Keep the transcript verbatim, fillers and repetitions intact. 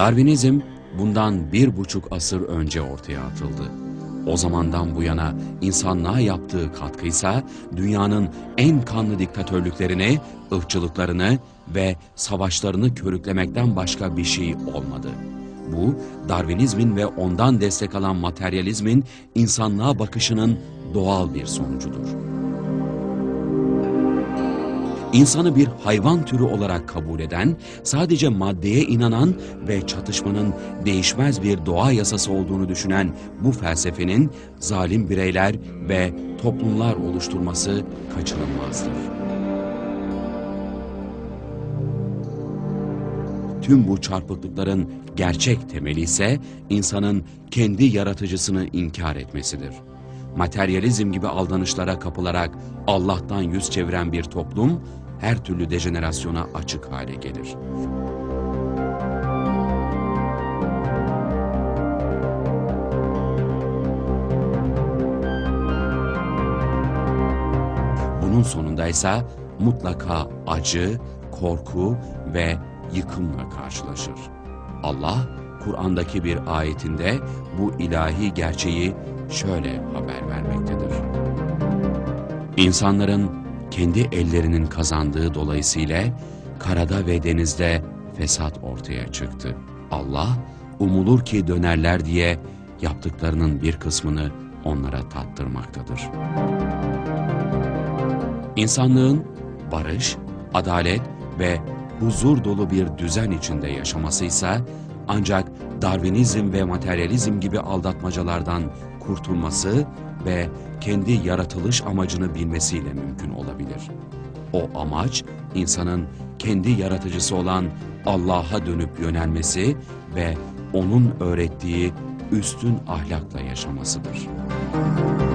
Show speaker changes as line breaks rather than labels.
Darwinizm bundan bir buçuk asır önce ortaya atıldı. O zamandan bu yana insanlığa yaptığı katkıysa dünyanın en kanlı diktatörlüklerini, ırkçılıklarını ve savaşlarını körüklemekten başka bir şey olmadı. Bu, Darwinizmin ve ondan destek alan materyalizmin insanlığa bakışının doğal bir sonucudur. İnsanı bir hayvan türü olarak kabul eden, sadece maddeye inanan ve çatışmanın değişmez bir doğa yasası olduğunu düşünen bu felsefenin zalim bireyler ve toplumlar oluşturması kaçınılmazdır. Tüm bu çarpıklıkların gerçek temeli ise insanın kendi yaratıcısını inkar etmesidir. Materyalizm gibi aldanışlara kapılarak Allah'tan yüz çeviren bir toplum, her türlü dejenerasyona açık hale gelir. Bunun sonunda ise mutlaka acı, korku ve yıkımla karşılaşır. Allah, Kur'an'daki bir ayetinde bu ilahi gerçeği şöyle haber vermektedir. İnsanların kendi ellerinin kazandığı dolayısıyla karada ve denizde fesat ortaya çıktı. Allah, umulur ki dönerler diye yaptıklarının bir kısmını onlara tattırmaktadır. İnsanlığın barış, adalet ve huzur dolu bir düzen içinde yaşamasıysa ancak Darwinizm ve materyalizm gibi aldatmacalardan kurtulması ve kendi yaratılış amacını bilmesiyle mümkün olabilir. O amaç, insanın kendi yaratıcısı olan Allah'a dönüp yönelmesi ve onun öğrettiği üstün ahlakla yaşamasıdır.